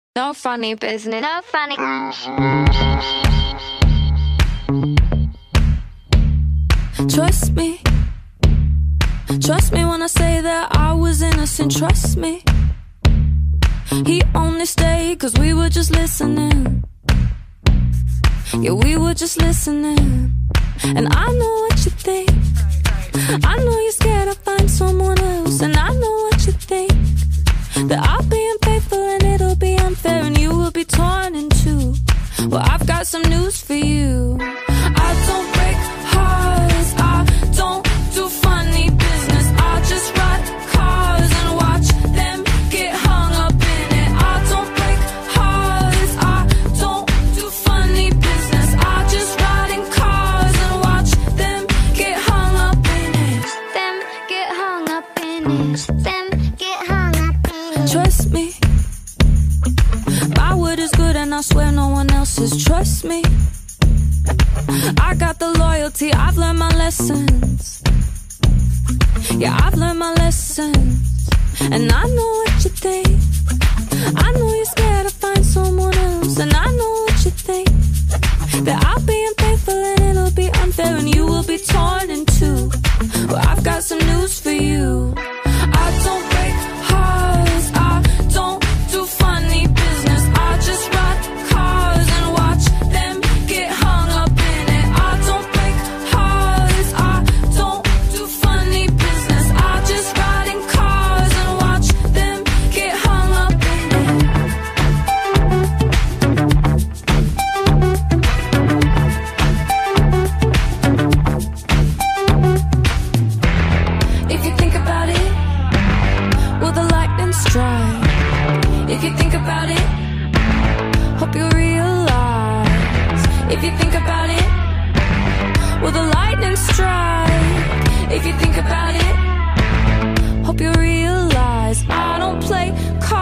No funny business. No funny. Trust me. Trust me when I say that I was innocent. Trust me. He only stayed 'cause we were just listening. Yeah, we were just listening. And I know what you think. I know you're scared I'll find someone else. And I know what you think, that I'll be unfaithful and it'll be unfair and you will be torn in two. Well, I've got some news for you. I don't break hearts, I don't do funny business. I just ride cars and watch them get hung up in it. I don't break hearts, I don't do funny business. I just ride in cars and watch them get hung up in it. Them get hung up in it. Them get hung up in it. Trust me, my word is good and I swear no one else's. Trust me, I got the loyalty, I've learned my lessons. Yeah, I've learned my lessons. And I know what you think. I know you're scared to find someone else. And I know what you think, that I'll be unfaithful and it'll be unfair and you will be torn in two. Well, I've got some news for you. I don't break hearts, I don't do funny business. I just ride cars and watch them get hung up in it. I don't break hearts, I don't do funny business. I just ride in cars and watch them get hung up in it. If you think about it, will the lightning strike? If you think about it, hope you realize. If you think about it, will the lightning strike? If you think about it, hope you realize. I don't play cards.